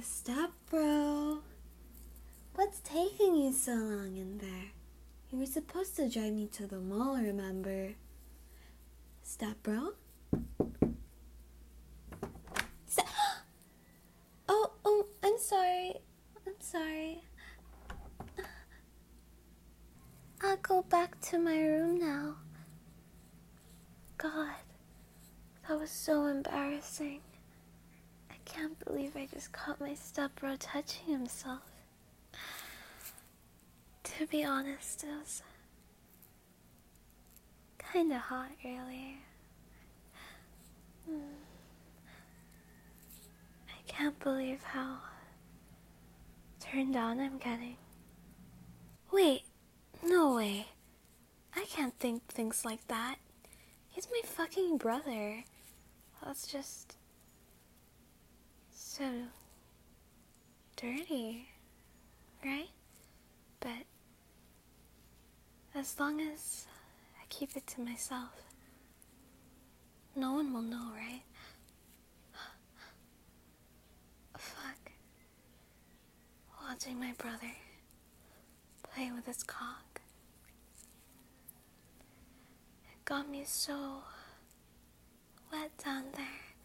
Stop, bro. What's taking you so long in there? You were supposed to drive me to the mall, remember? Stop, bro. Stop. Oh, I'm sorry. I'll go back to my room now. God, that was so embarrassing. I can't believe I just caught my stepbro touching himself. To be honest, it was kinda hot earlier. I can't believe how turned on I'm getting. Wait, no way. I can't think things like that. He's my fucking brother. That's just so dirty, right? But as long as I keep it to myself, no one will know, right? Fuck. Watching my brother play with his cock. It got me so wet down there.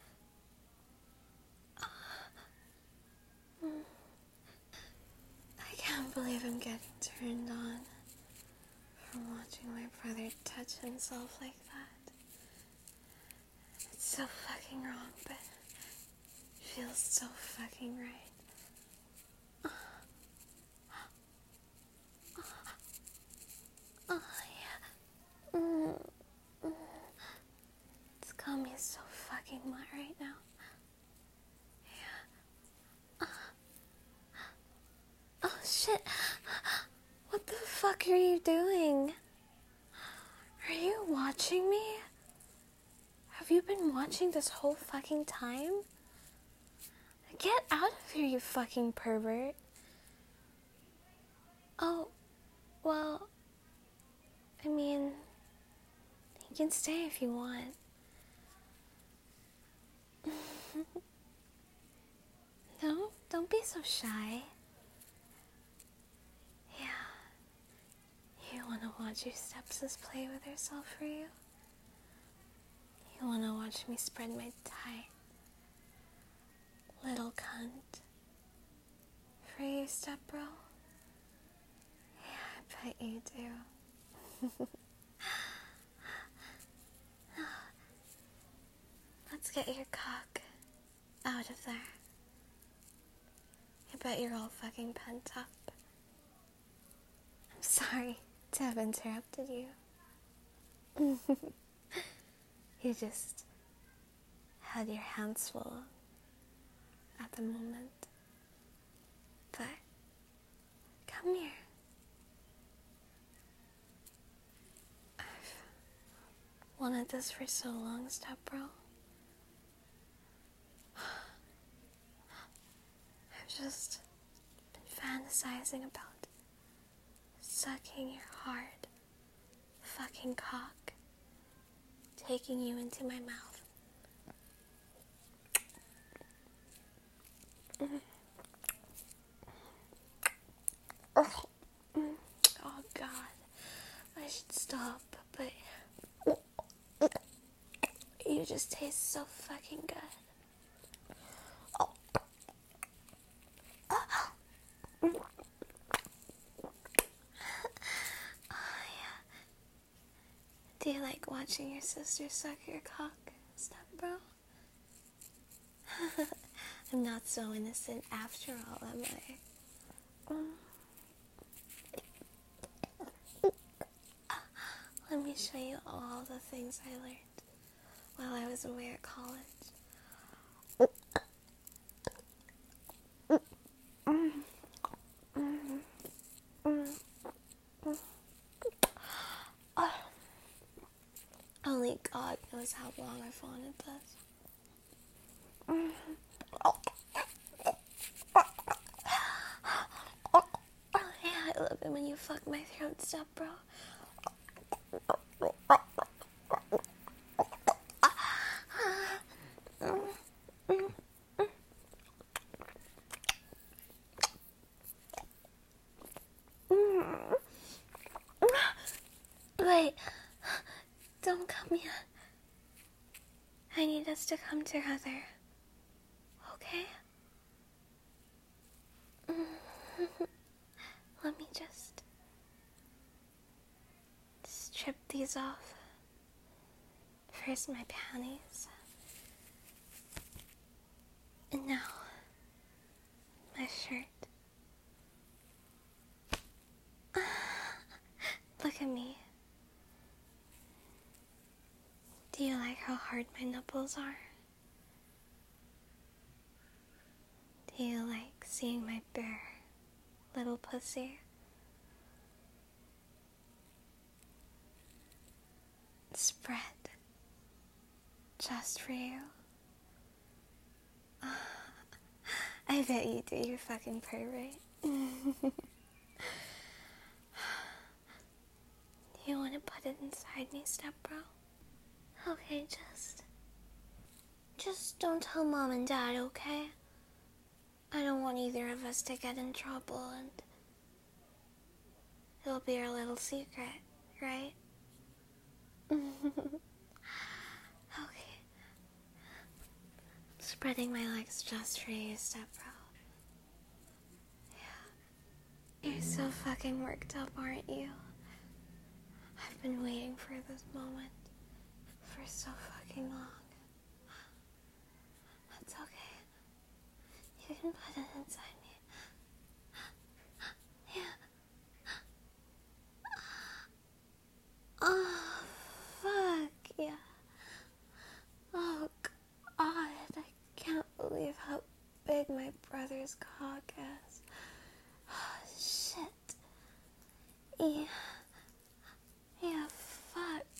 I can't believe I'm getting turned on from watching my brother touch himself like that. It's so fucking wrong, but it feels so fucking right. Oh, yeah. It's got me so fucking wet right now. Yeah. Oh, shit. What the fuck are you doing? Are you watching me? Have you been watching this whole fucking time? Get out of here, you fucking pervert. Oh, well, I mean, you can stay if you want. No, don't be so shy. Yeah. You wanna watch your stepsis play with herself for you? You wanna watch me spread my tight little cunt for you, stepbro? Yeah, I bet you do. Let's get your cock out of there. I bet you're all fucking pent up. I'm sorry to have interrupted you. You just had your hands full at the moment. But come here. I've wanted this for so long, stepbro. I've just been fantasizing about sucking your hard fucking cock, taking you into my mouth. Oh God, I should stop, but you just taste so fucking good. Do you like watching your sister suck your cock, stepbro? I'm not so innocent after all, am I? Let me show you all the things I learned while I was away at college. Only God knows how long I've wanted this. Yeah, I love it when you fuck my throat, stepbro. Don't come yet. I need us to come together. Okay? Let me just strip these off. First my panties. And now, my shirt. Look at me. Do you like how hard my nipples are? Do you like seeing my bare little pussy? Spread just for you. I bet you do, you fucking pervert. You want to put it inside me, stepbro? Okay, just don't tell mom and dad, okay? I don't want either of us to get in trouble, and it'll be our little secret, right? Okay. Spreading my legs just for you, stepbro. Yeah. You're so fucking worked up, aren't you? I've been waiting for this moment for so fucking long. That's okay. You can put it inside me. Yeah. Oh, fuck, yeah. Oh, God, I can't believe how big my brother's cock is. Oh, shit. Yeah. Yeah, fuck.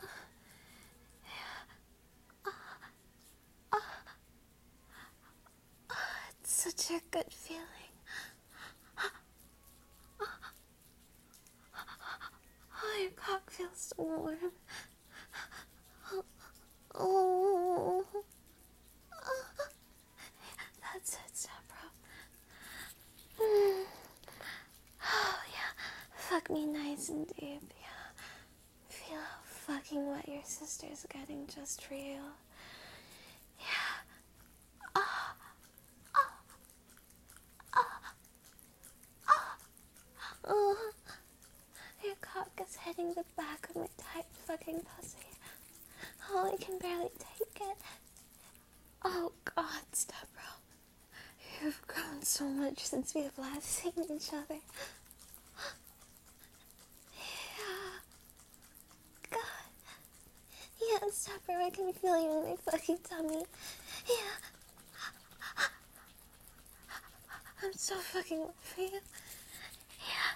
It's such a good feeling. Oh, your cock feels so warm. Oh. That's it, stepbro. Oh, yeah. Fuck me nice and deep, yeah. Feel how fucking wet your sister's getting just for you. Yeah. Oh. Your cock is hitting the back of my tight fucking pussy. Oh, I can barely take it. Oh, God, stepbro. You've grown so much since we have last seen each other. Yeah. God. Yeah, stepbro, I can feel you in my fucking tummy. Yeah. I'm so fucking wet for you. Yeah.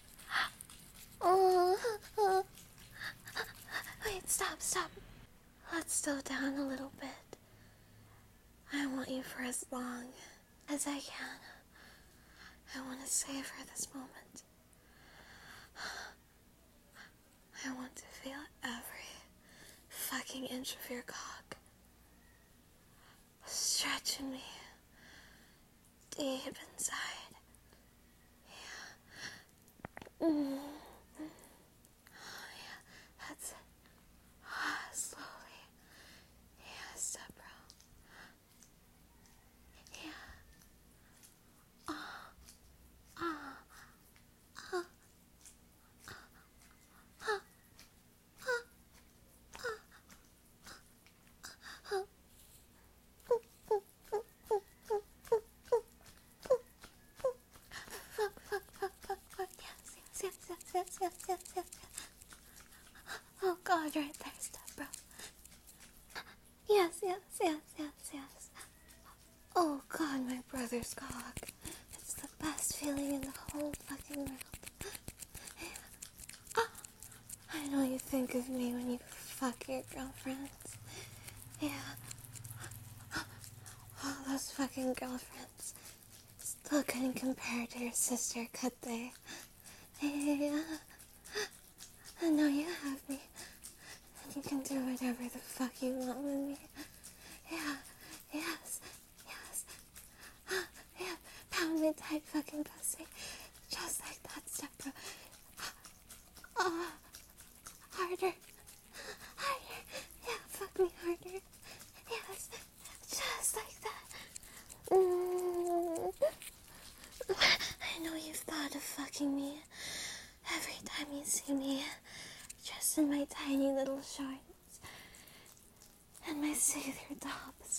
Oh. Wait, stop. Let's slow down a little bit. I want you for as long as I can. I want to savor this moment. I want to feel every fucking inch of your cock stretching me deep inside. Yeah. Oh, yeah. That's it. Slowly. Yeah, stepbro. Yeah. Yes. Oh, God, right there, stepbro. Yes. Oh, God, my brother's cock. It's the best feeling in the whole fucking world. I know you think of me when you fuck your girlfriends. Yeah. All those fucking girlfriends still couldn't compare to your sister, could they? Yeah. I know you have me. And you can do whatever the fuck you want with me. Yeah. Yes. Yeah. Pound me tight fucking pussy. Just like that, stepbro. Oh. Harder. and my see-through tops.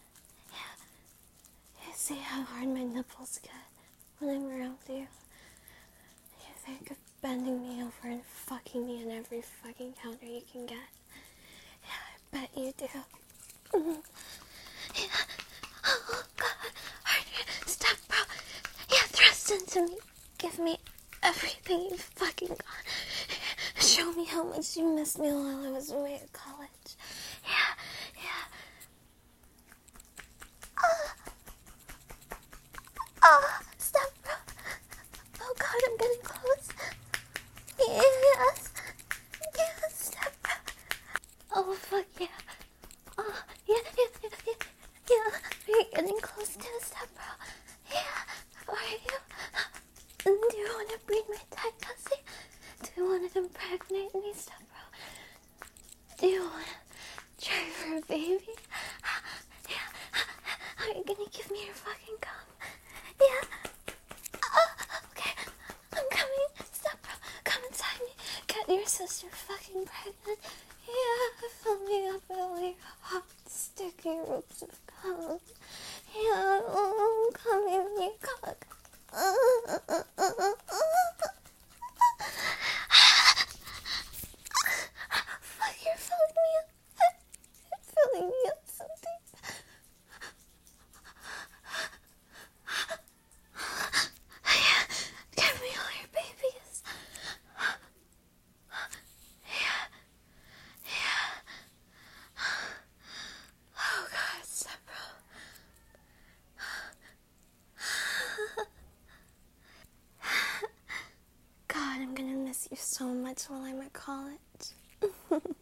Yeah. You see how hard my nipples get when I'm around you. You think of bending me over and fucking me in every fucking counter you can get. Yeah, I bet you do. Yeah. Oh, God. Harder. Stop, bro. Yeah, thrust into me. Give me everything you fucking got. Show me how much you missed me while I was away at college. Yeah. Oh, stop, bro. Oh, God, I'm getting close. Yes, stop, bro. Oh, fuck yeah. Oh, yeah. Are you getting close to the step, bro? Yeah. Are you? Do you want to breathe my tight pussy? Do you want to impregnate me, step, bro? Do you want to try for a baby? Yeah. Are you gonna give me your fucking cum? Yeah. Okay. I'm coming. Step, bro. Come inside me. Get your sister fucking pregnant. Yeah, fill me up with all your hot, sticky ropes of cum. Yeah, I'm coming in your cock. Fuck, you're filling me up. You're filling me up so deep. Yeah, give me all your babies. Yeah. Oh, God, step, bro. God, I'm gonna miss you so much while I'm at college.